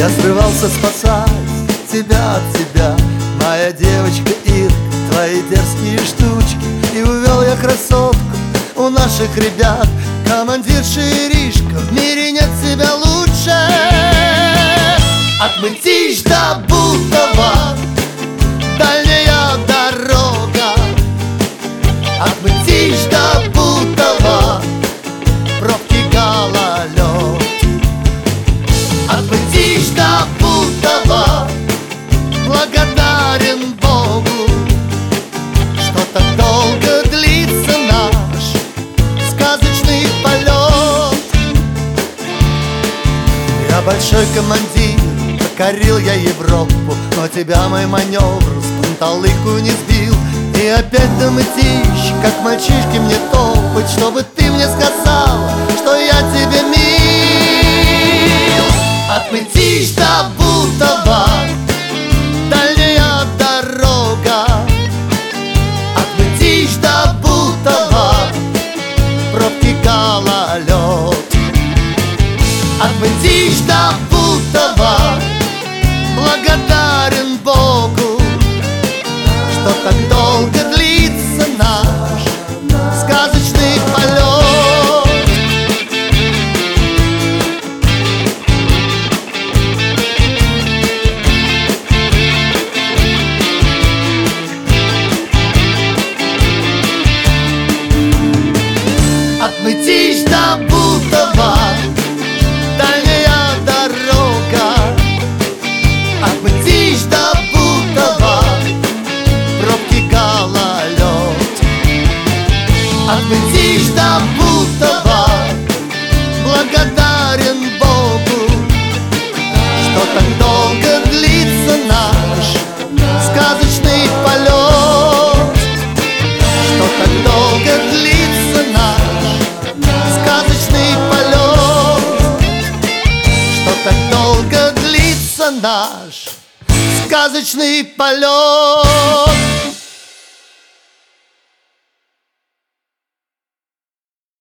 Я срывался спасать тебя от тебя, моя девочка Ирка, твои дерзкие штучки. И увел я красотку у наших ребят, командирша Иришка, в мире нет тебя лучше. От Мытищ до Бутова дальняя дорога, от Мытищ до Бутова пробки гололед. От Мытищ до Бутова благодарен Богу, что так долго длится наш сказочный полет. Я большой командир, покорил я Европу, но тебя мой маневр с панталыку не сбил. И опять до Мытищ, как мальчишки мне топать, чтобы ты мне сказала, что я тебе мил. От Мытищ до Бутова дальняя дорога, от Мытищ до Бутова пробки гололед. От Мытищ до Бутова благодарен Богу, что так долго длится наш сказочный полет. От Мытищ до Бутова дальняя дорога, от Мытищ до Бутова пробки гололед. От Мытищ до Бутова благодарен Богу, что так долго длится наш сказочный полет, что так долго длится наш сказочный полет, что так долго длится наш сказочный полет.